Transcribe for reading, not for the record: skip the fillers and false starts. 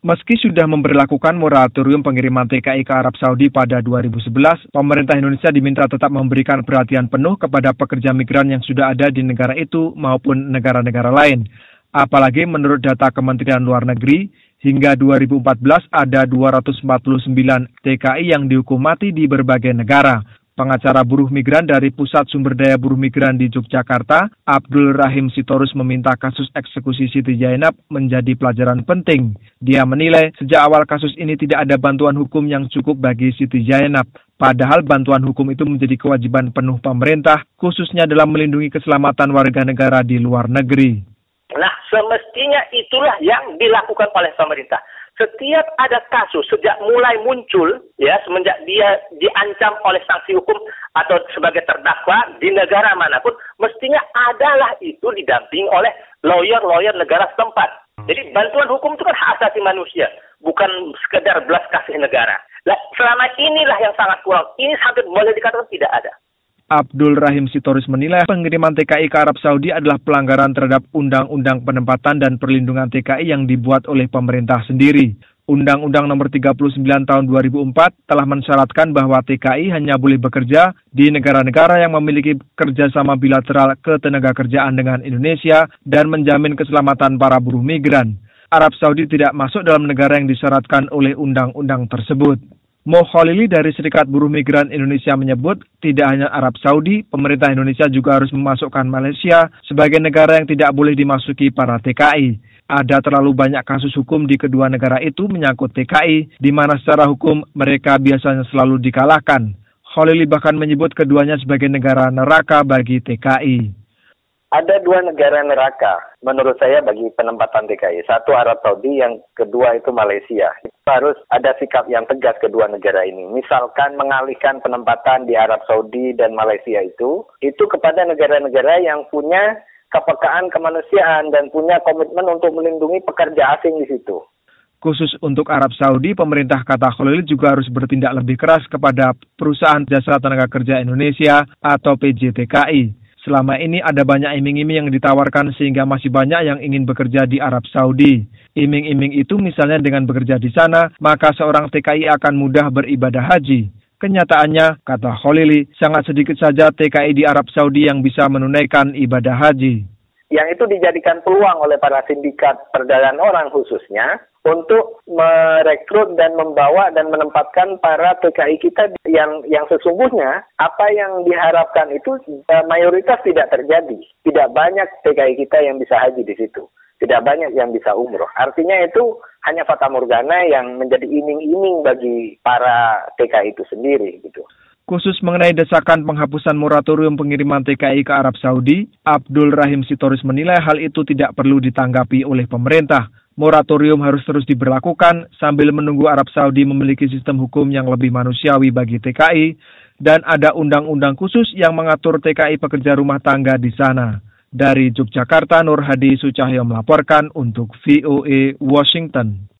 Meski sudah memberlakukan moratorium pengiriman TKI ke Arab Saudi pada 2011, pemerintah Indonesia diminta tetap memberikan perhatian penuh kepada pekerja migran yang sudah ada di negara itu maupun negara-negara lain. Apalagi menurut data Kementerian Luar Negeri, hingga 2014 ada 249 TKI yang dihukum mati di berbagai negara. Pengacara buruh migran dari Pusat Sumber Daya Buruh Migran di Yogyakarta, Abdul Rahim Sitorus meminta kasus eksekusi Siti Zainab menjadi pelajaran penting. Dia menilai sejak awal kasus ini tidak ada bantuan hukum yang cukup bagi Siti Zainab. Padahal bantuan hukum itu menjadi kewajiban penuh pemerintah, khususnya dalam melindungi keselamatan warga negara di luar negeri. Nah, semestinya itulah yang dilakukan oleh pemerintah. Setiap ada kasus, sejak mulai muncul, ya semenjak dia diancam oleh sanksi hukum atau sebagai terdakwa di negara manapun, mestinya adalah itu didampingi oleh lawyer-lawyer negara setempat. Jadi bantuan hukum itu kan hak asasi manusia, bukan sekedar belas kasih negara. Nah, selama inilah yang sangat kurang. Ini sampai boleh dikatakan tidak ada. Abdul Rahim Sitorus menilai pengiriman TKI ke Arab Saudi adalah pelanggaran terhadap Undang-Undang Penempatan dan Perlindungan TKI yang dibuat oleh pemerintah sendiri. Undang-Undang Nomor 39 Tahun 2004 telah mensyaratkan bahwa TKI hanya boleh bekerja di negara-negara yang memiliki kerjasama bilateral ketenagakerjaan dengan Indonesia dan menjamin keselamatan para buruh migran. Arab Saudi tidak masuk dalam negara yang disyaratkan oleh undang-undang tersebut. Mo Khalili dari Serikat Buruh Migran Indonesia menyebut, tidak hanya Arab Saudi, pemerintah Indonesia juga harus memasukkan Malaysia sebagai negara yang tidak boleh dimasuki para TKI. Ada terlalu banyak kasus hukum di kedua negara itu menyangkut TKI, di mana secara hukum mereka biasanya selalu dikalahkan. Khalili bahkan menyebut keduanya sebagai negara neraka bagi TKI. Ada dua negara neraka, menurut saya, bagi penempatan TKI. Satu Arab Saudi, yang kedua itu Malaysia. Harus ada sikap yang tegas kedua negara ini. Misalkan mengalihkan penempatan di Arab Saudi dan Malaysia itu kepada negara-negara yang punya kepekaan kemanusiaan dan punya komitmen untuk melindungi pekerja asing di situ. Khusus untuk Arab Saudi, pemerintah kata Khalil juga harus bertindak lebih keras kepada perusahaan jasa tenaga kerja Indonesia atau PJTKI. Selama ini ada banyak iming-iming yang ditawarkan sehingga masih banyak yang ingin bekerja di Arab Saudi. Iming-iming itu misalnya dengan bekerja di sana, maka seorang TKI akan mudah beribadah haji. Kenyataannya, kata Khalili, sangat sedikit saja TKI di Arab Saudi yang bisa menunaikan ibadah haji. Yang itu dijadikan peluang oleh para sindikat perdagangan orang khususnya untuk merekrut dan membawa dan menempatkan para TKI kita yang sesungguhnya apa yang diharapkan itu mayoritas tidak terjadi. Tidak banyak TKI kita yang bisa haji di situ. Tidak banyak yang bisa umroh. Artinya itu hanya fata morgana yang menjadi iming-iming bagi para TKI itu sendiri gitu. Khusus mengenai desakan penghapusan moratorium pengiriman TKI ke Arab Saudi, Abdul Rahim Sitorus menilai hal itu tidak perlu ditanggapi oleh pemerintah. Moratorium harus terus diberlakukan sambil menunggu Arab Saudi memiliki sistem hukum yang lebih manusiawi bagi TKI dan ada undang-undang khusus yang mengatur TKI pekerja rumah tangga di sana. Dari Yogyakarta, Nur Hadi Sucahyo melaporkan untuk VOA Washington.